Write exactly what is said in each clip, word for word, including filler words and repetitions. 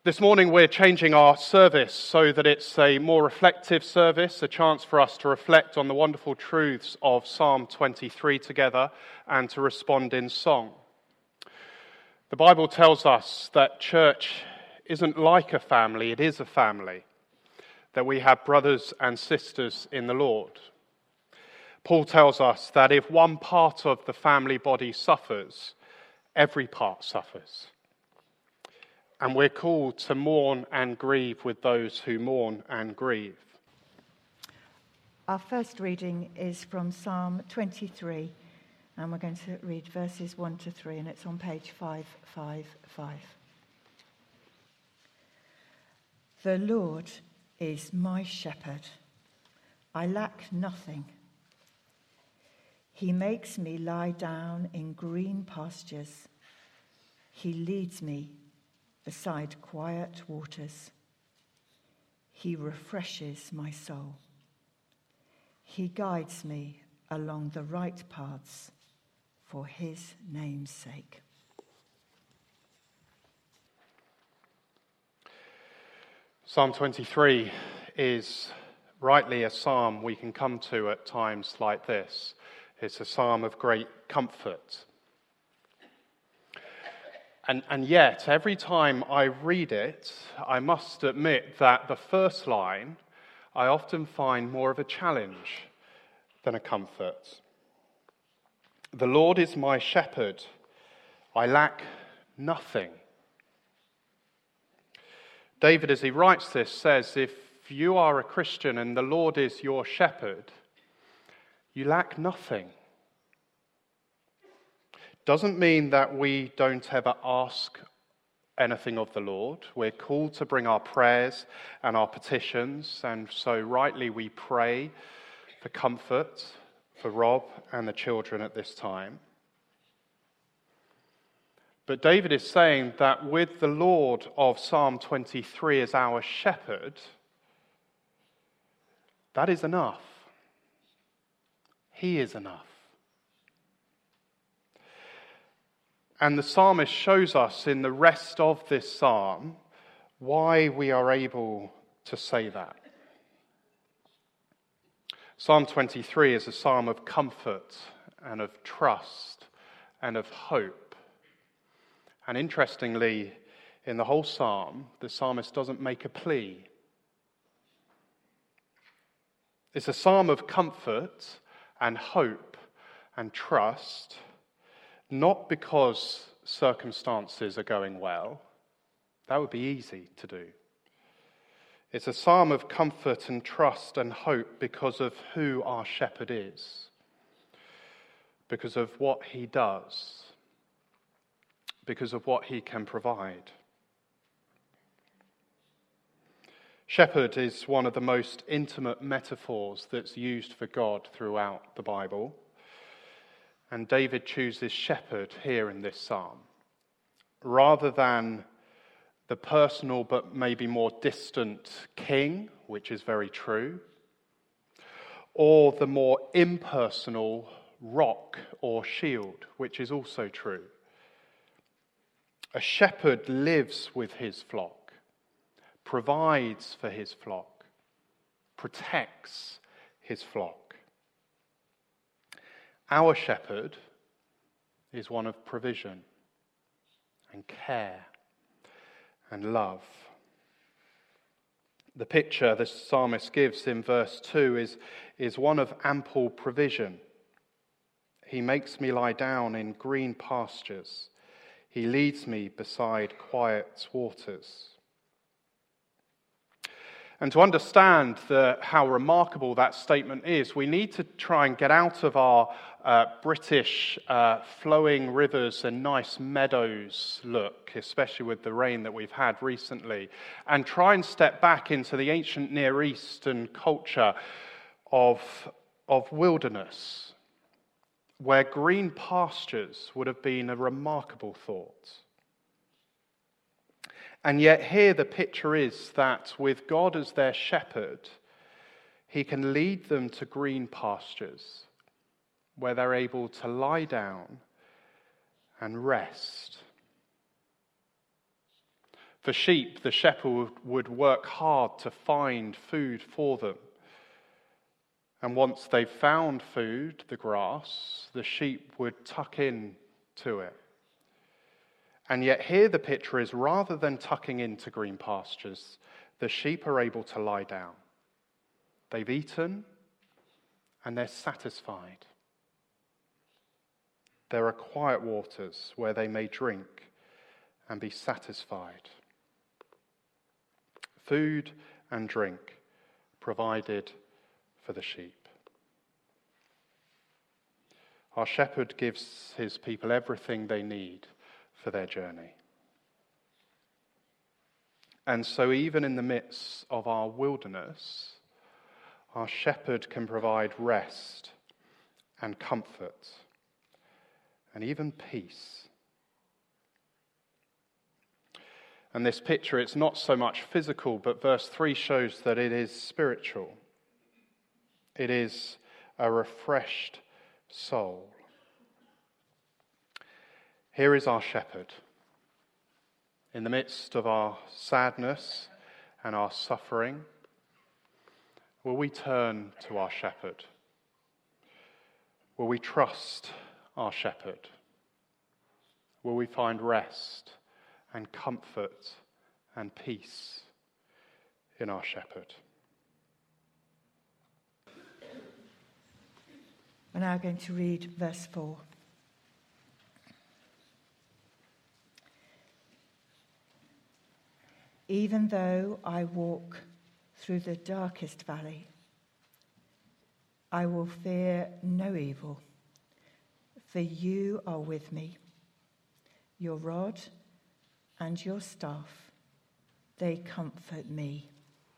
This morning we're changing our service so that it's a more reflective service, a chance for us to reflect on the wonderful truths of Psalm twenty-three together and to respond in song. The Bible tells us that church isn't like a family, it is a family, that we have brothers and sisters in the Lord. Paul tells us that if one part of the family body suffers, every part suffers. And we're called to mourn and grieve with those who mourn and grieve. Our first reading is from Psalm twenty-three, and we're going to read verses one to three, and it's on page five fifty-five. The Lord is my shepherd. I lack nothing. He makes me lie down in green pastures. He leads me beside quiet waters. He refreshes my soul. He guides me along the right paths for his name's sake. Psalm twenty-three is rightly a psalm we can come to at times like this. It's a psalm of great comfort. And, and yet, every time I read it, I must admit that the first line I often find more of a challenge than a comfort. The Lord is my shepherd. I lack nothing. David, as he writes this, says, if you are a Christian and the Lord is your shepherd, you lack nothing. Doesn't mean that we don't ever ask anything of the Lord. We're called to bring our prayers and our petitions, and so rightly we pray for comfort for Rob and the children at this time. But David is saying that with the Lord of Psalm twenty-three as our shepherd, that is enough. He is enough. And the psalmist shows us in the rest of this psalm why we are able to say that. Psalm twenty-three is a psalm of comfort and of trust and of hope. And interestingly, in the whole psalm, the psalmist doesn't make a plea. It's a psalm of comfort and hope and trust, not because circumstances are going well. That would be easy to do. It's a psalm of comfort and trust and hope because of who our shepherd is, because of what he does, because of what he can provide. Shepherd is one of the most intimate metaphors that's used for God throughout the Bible. And David chooses shepherd here in this psalm, rather than the personal but maybe more distant king, which is very true, or the more impersonal rock or shield, which is also true. A shepherd lives with his flock, provides for his flock, protects his flock. Our shepherd is one of provision and care and love. The picture the psalmist gives in verse two is, is one of ample provision. He makes me lie down in green pastures. He leads me beside quiet waters. And to understand the, how remarkable that statement is, we need to try and get out of our uh, British uh, flowing rivers and nice meadows look, especially with the rain that we've had recently, and try and step back into the ancient Near Eastern culture of, of wilderness, where green pastures would have been a remarkable thought. And yet here the picture is that with God as their shepherd, he can lead them to green pastures where they're able to lie down and rest. For sheep, the shepherd would work hard to find food for them. And once they've found food, the grass, the sheep would tuck in to it. And yet here the picture is, rather than tucking into green pastures, the sheep are able to lie down. They've eaten and they're satisfied. There are quiet waters where they may drink and be satisfied. Food and drink provided for the sheep. Our shepherd gives his people everything they need for their journey. And so even in the midst of our wilderness, our shepherd can provide rest and comfort and even peace. And this picture, it's not so much physical, but verse three shows that it is spiritual. It is a refreshed soul. Here is our shepherd. In the midst of our sadness and our suffering, will we turn to our shepherd? Will we trust our shepherd? Will we find rest and comfort and peace in our shepherd? We're now going to read verse four. Even though I walk through the darkest valley, I will fear no evil, for you are with me. Your rod and your staff, they comfort me.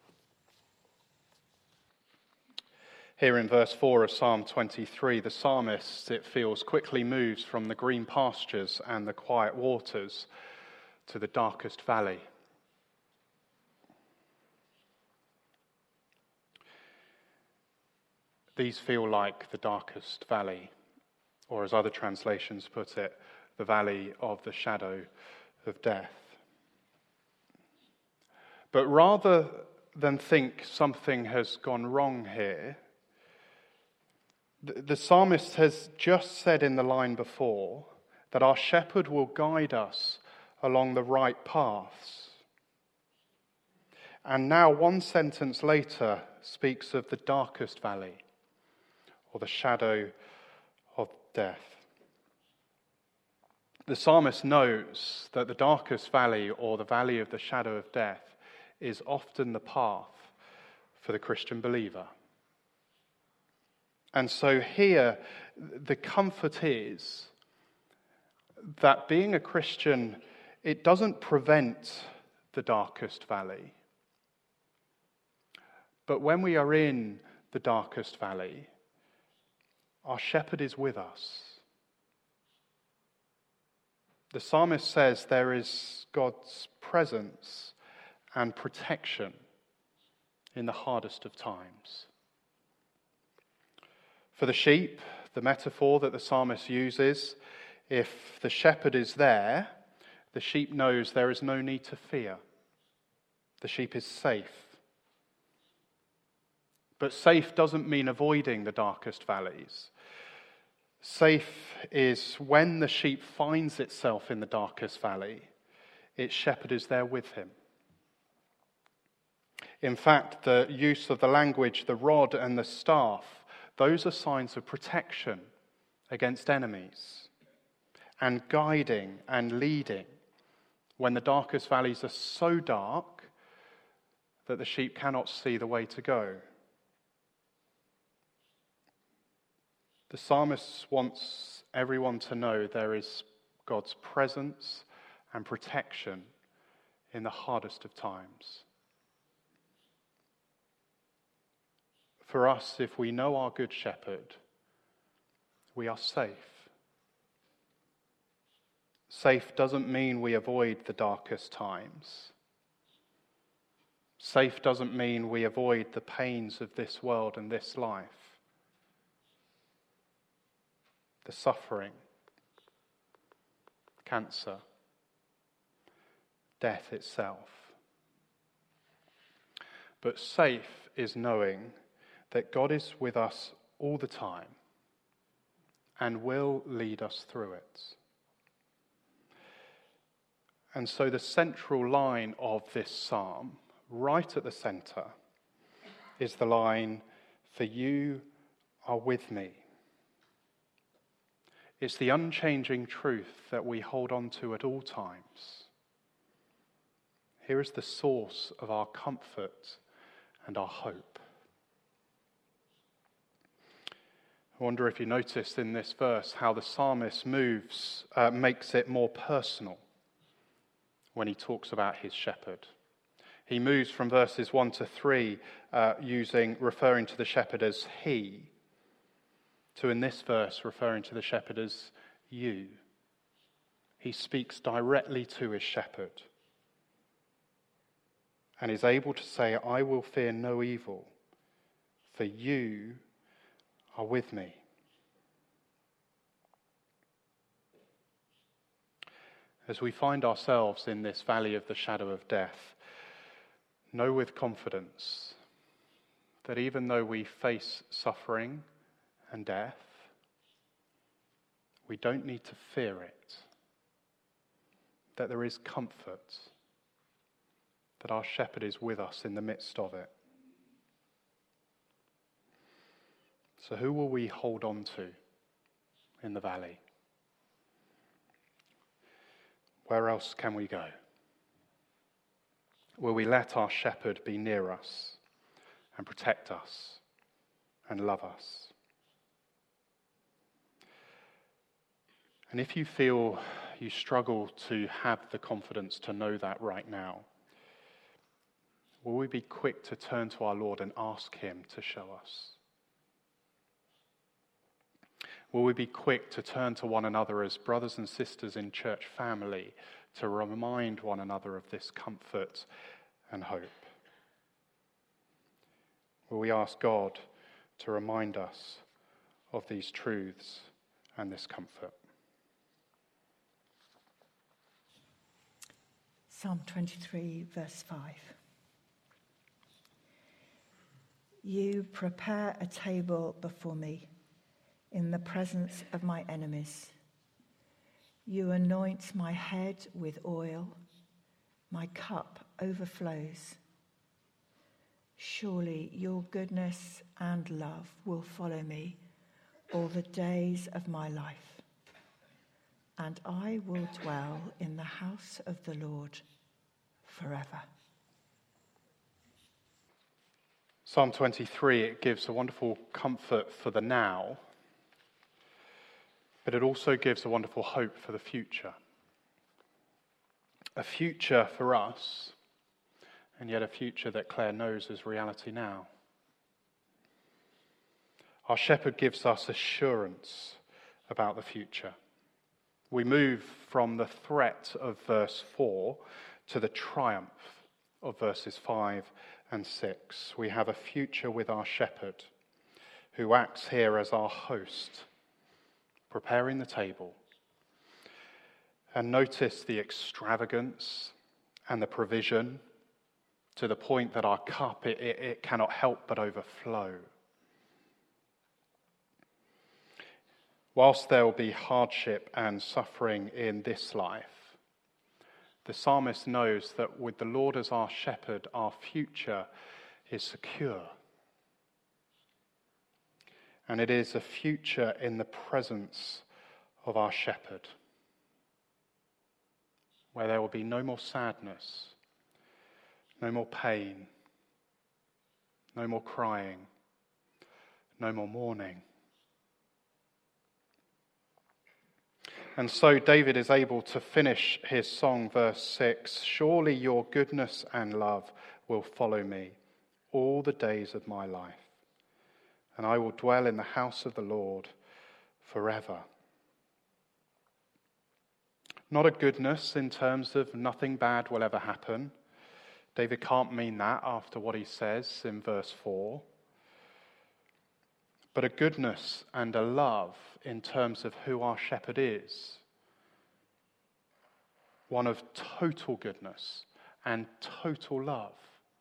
Here in verse four of Psalm twenty-three, the psalmist, it feels, quickly moves from the green pastures and the quiet waters to the darkest valley. These feel like the darkest valley, or as other translations put it, the valley of the shadow of death. But rather than think something has gone wrong here, the, the psalmist has just said in the line before that our shepherd will guide us along the right paths. And now one sentence later speaks of the darkest valley, or the shadow of death. The psalmist knows that the darkest valley, or the valley of the shadow of death, is often the path for the Christian believer. And so here, the comfort is that being a Christian, it doesn't prevent the darkest valley. But when we are in the darkest valley, our shepherd is with us. The psalmist says there is God's presence and protection in the hardest of times. For the sheep, the metaphor that the psalmist uses, if the shepherd is there, the sheep knows there is no need to fear. The sheep is safe. But safe doesn't mean avoiding the darkest valleys. Safe is when the sheep finds itself in the darkest valley, its shepherd is there with him. In fact, the use of the language, the rod and the staff, those are signs of protection against enemies and guiding and leading when the darkest valleys are so dark that the sheep cannot see the way to go. The psalmist wants everyone to know there is God's presence and protection in the hardest of times. For us, if we know our good shepherd, we are safe. Safe doesn't mean we avoid the darkest times. Safe doesn't mean we avoid the pains of this world and this life. The suffering, cancer, death itself. But safe is knowing that God is with us all the time and will lead us through it. And so the central line of this psalm, right at the centre, is the line, "For you are with me." It's the unchanging truth that we hold on to at all times. Here is the source of our comfort and our hope. I wonder if you noticed in this verse how the psalmist moves, uh, makes it more personal when he talks about his shepherd. He moves from verses one to three, uh, using referring to the shepherd as he, to in this verse referring to the shepherd as you. He speaks directly to his shepherd and is able to say, "I will fear no evil, for you are with me." As we find ourselves in this valley of the shadow of death, know with confidence that even though we face suffering and death, we don't need to fear it, that there is comfort, that our shepherd is with us in the midst of it. So who will we hold on to in the valley? Where else can we go? Will we let our shepherd be near us and protect us and love us? And if you feel you struggle to have the confidence to know that right now, will we be quick to turn to our Lord and ask him to show us? Will we be quick to turn to one another as brothers and sisters in church family to remind one another of this comfort and hope? Will we ask God to remind us of these truths and this comfort? Psalm twenty-three, verse five. You prepare a table before me in the presence of my enemies. You anoint my head with oil. My cup overflows. Surely your goodness and love will follow me all the days of my life, and I will dwell in the house of the Lord forever. Psalm twenty-three, it gives a wonderful comfort for the now, but it also gives a wonderful hope for the future. A future for us, and yet a future that Claire knows is reality now. Our shepherd gives us assurance about the future. We move from the threat of verse four to the triumph of verses five and six. We have a future with our shepherd, who acts here as our host, preparing the table. And notice the extravagance and the provision to the point that our cup, it, it, it cannot help but overflow. Whilst there will be hardship and suffering in this life, the psalmist knows that with the Lord as our shepherd, our future is secure. And it is a future in the presence of our shepherd, where there will be no more sadness, no more pain, no more crying, no more mourning. And so David is able to finish his song, verse six, "Surely your goodness and love will follow me all the days of my life, and I will dwell in the house of the Lord forever." Not a goodness in terms of nothing bad will ever happen. David can't mean that after what he says in verse four. But a goodness and a love in terms of who our shepherd is. one of total goodness and total love.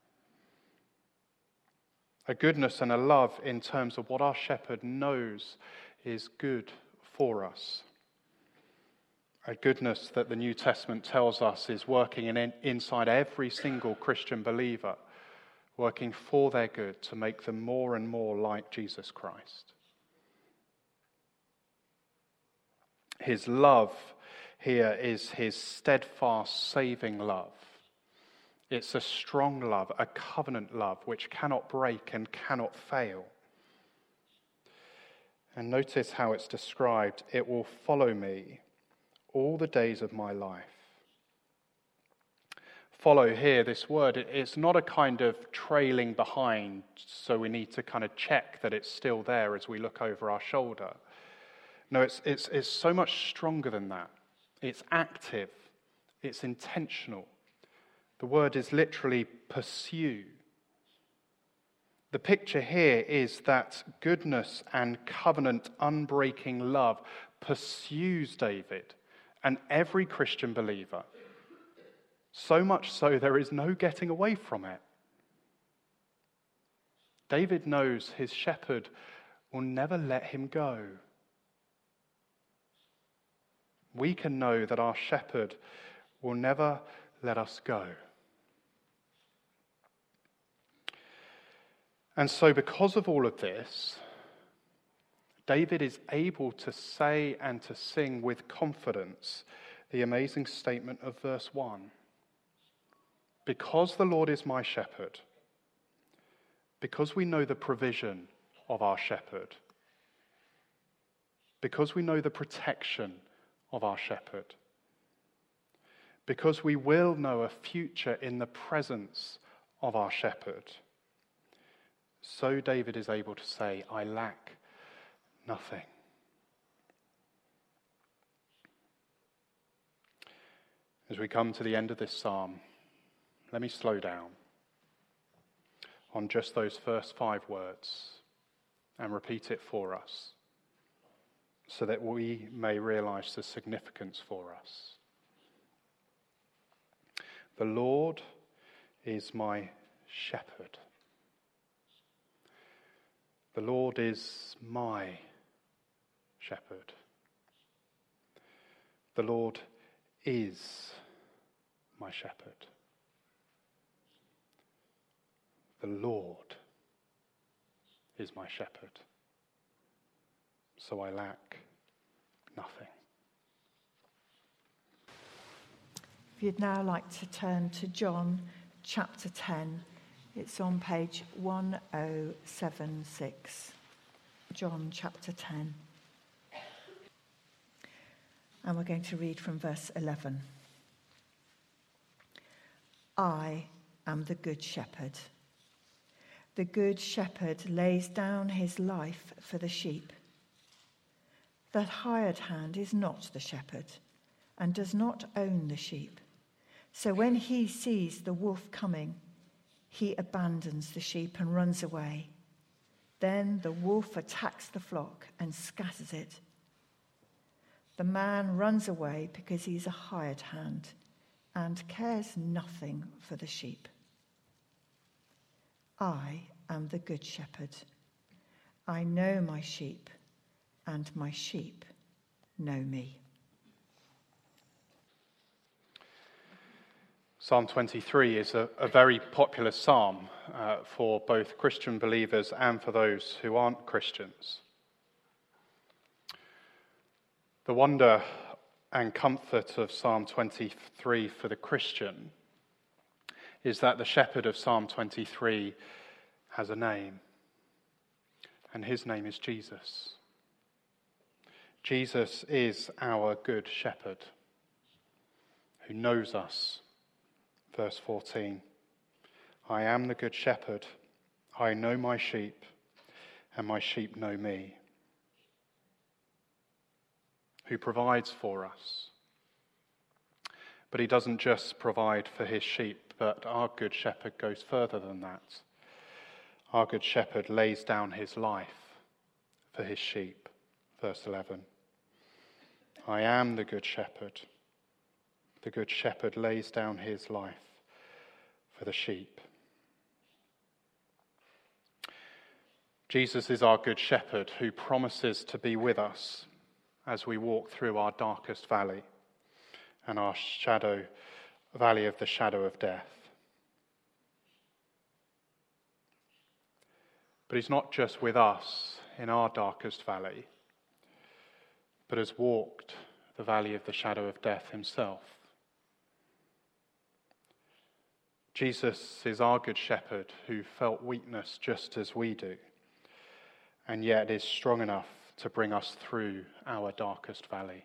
A goodness and a love in terms of what our shepherd knows is good for us. A goodness that the New Testament tells us is working in, inside every single Christian believer, working for their good to make them more and more like Jesus Christ. His love here is his steadfast, saving love. It's a strong love, a covenant love, which cannot break and cannot fail. And notice how it's described. It will follow me all the days of my life. Follow here, this word, it's not a kind of trailing behind, so we need to kind of check that it's still there as we look over our shoulder. No, it's, it's, it's so much stronger than that. It's active. It's intentional. The word is literally pursue. The picture here is that goodness and covenant unbreaking love pursues David and every Christian believer. So much so there is no getting away from it. David knows his shepherd will never let him go. We can know that our shepherd will never let us go. And so because of all of this, David is able to say and to sing with confidence the amazing statement of verse one. Because the Lord is my shepherd, because we know the provision of our shepherd, because we know the protection of our shepherd, because we will know a future in the presence of our shepherd, so David is able to say, I lack nothing. As we come to the end of this psalm, let me slow down on just those first five words and repeat it for us so that we may realize the significance for us. The Lord is my shepherd. The Lord is my shepherd. The Lord is my shepherd. The Lord is my shepherd, so I lack nothing. If you'd now like to turn to John chapter ten, it's on page one oh seven six. John chapter ten. And we're going to read from verse eleven. I am the good shepherd. The good shepherd lays down his life for the sheep. That hired hand is not the shepherd and does not own the sheep. So when he sees the wolf coming, he abandons the sheep and runs away. Then the wolf attacks the flock and scatters it. The man runs away because he's a hired hand and cares nothing for the sheep. I am the good shepherd. I know my sheep, and my sheep know me. Psalm twenty-three is a, a very popular psalm uh, for both Christian believers and for those who aren't Christians. The wonder and comfort of Psalm twenty-three for the Christian is that the shepherd of Psalm twenty-three has a name, and his name is Jesus. Jesus is our good shepherd who knows us. Verse fourteen, I am the good shepherd. I know my sheep, and my sheep know me. Who provides for us. But he doesn't just provide for his sheep, but our good shepherd goes further than that. Our good shepherd lays down his life for his sheep. Verse eleven. I am the good shepherd. The good shepherd lays down his life for the sheep. Jesus is our good shepherd who promises to be with us as we walk through our darkest valley and our shadow, valley of the shadow of death. But he's not just with us in our darkest valley, but has walked the valley of the shadow of death himself. Jesus is our good shepherd who felt weakness just as we do, and yet is strong enough to bring us through our darkest valley.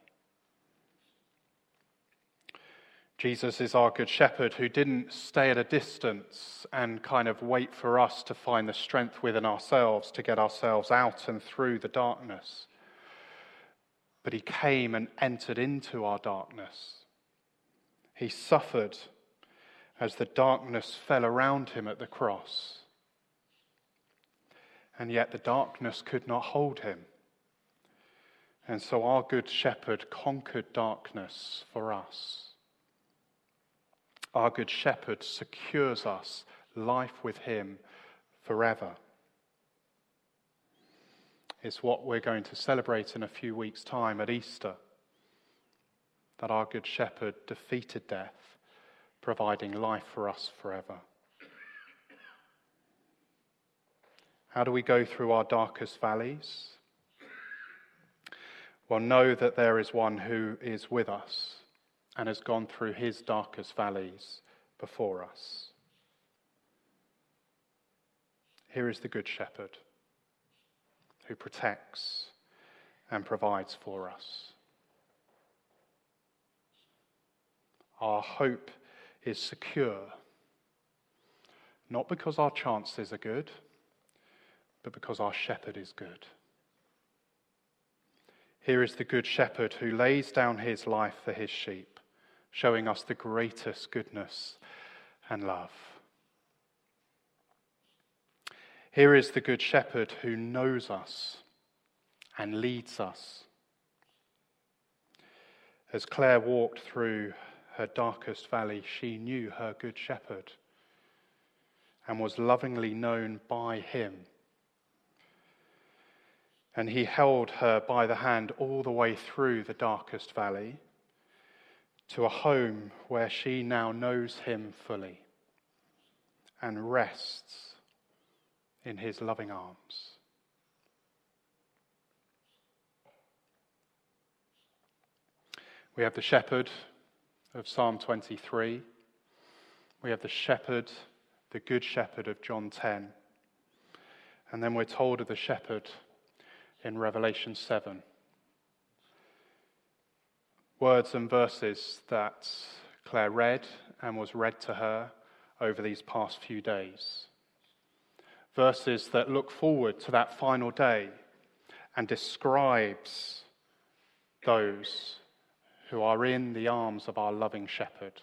Jesus is our good shepherd who didn't stay at a distance and kind of wait for us to find the strength within ourselves to get ourselves out and through the darkness. But he came and entered into our darkness. He suffered as the darkness fell around him at the cross. And yet the darkness could not hold him. And so our good shepherd conquered darkness for us. Our good shepherd secures us life with him forever. It's what we're going to celebrate in a few weeks' time at Easter, that our good shepherd defeated death, providing life for us forever. How do we go through our darkest valleys? Well, know that there is one who is with us and has gone through his darkest valleys before us. Here is the Good Shepherd who protects and provides for us. Our hope is secure, not because our chances are good, but because our shepherd is good. Here is the Good Shepherd who lays down his life for his sheep, showing us the greatest goodness and love. Here is the Good Shepherd who knows us and leads us. As Claire walked through her darkest valley, she knew her Good Shepherd and was lovingly known by him. And he held her by the hand all the way through the darkest valley to a home where she now knows him fully and rests in his loving arms. We have the shepherd of Psalm twenty-three. We have the shepherd, the good shepherd of John ten. And then we're told of the shepherd in Revelation seven. Words and verses that Claire read and was read to her over these past few days. Verses that look forward to that final day and describes those who are in the arms of our loving shepherd.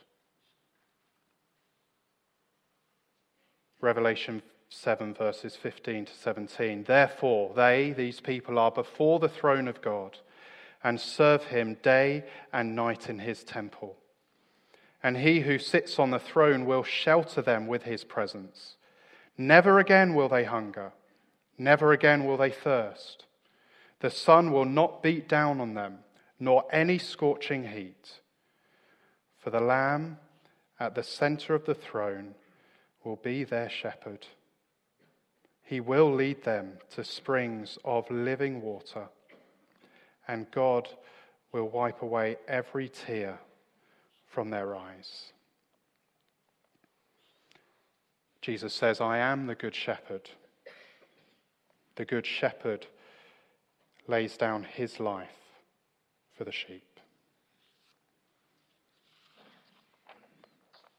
Revelation seven verses fifteen to seventeen. Therefore, they, these people, are before the throne of God and serve him day and night in his temple. And he who sits on the throne will shelter them with his presence. Never again will they hunger. Never again will they thirst. The sun will not beat down on them, nor any scorching heat. For the Lamb at the center of the throne will be their shepherd. He will lead them to springs of living water, and God will wipe away every tear from their eyes. Jesus says, I am the good shepherd. The good shepherd lays down his life for the sheep.